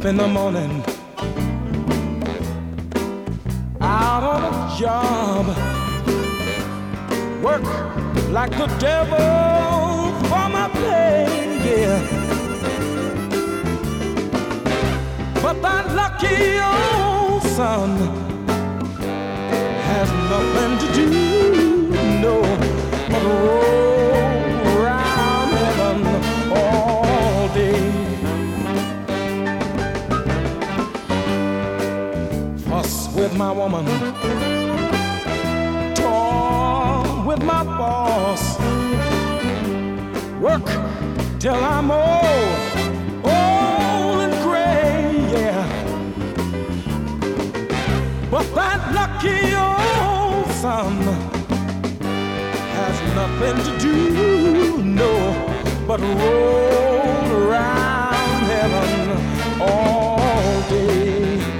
up in the morning, out on a job, work like the devil for my pay, yeah. But that lucky old son has nothing to do, no, but roll around heaven all day. Fuss with my woman, talk with my boss, work till I'm old and gray, yeah. But that lucky old son has nothing to do, no, but roll around heaven all day.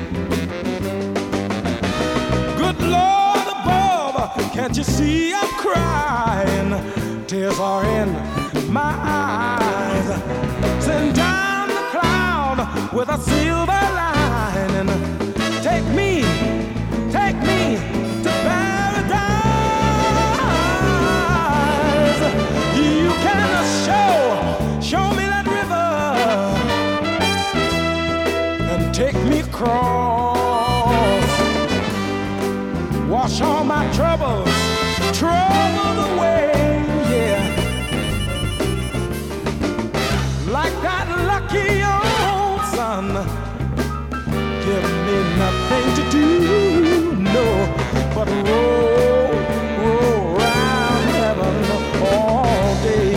Good Lord above, can't you see I'm crying? Tears are in my eyes. Send down the cloud with a silver lining. Take me to paradise. You can show me that river and take me across. Wash all my troubles away, yeah. Like that lucky old son, give me nothing to do, no, but roll round heaven all day.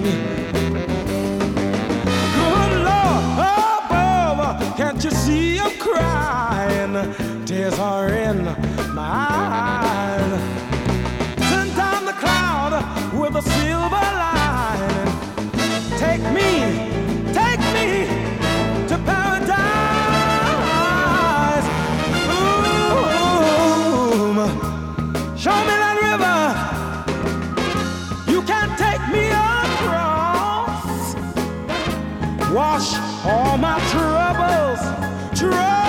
Good Lord above, can't you see I'm crying? Tears are in my eyes. Send down the cloud with a silver lining. Take me to paradise. Ooh, show me that river. You can't take me across. Wash all my troubles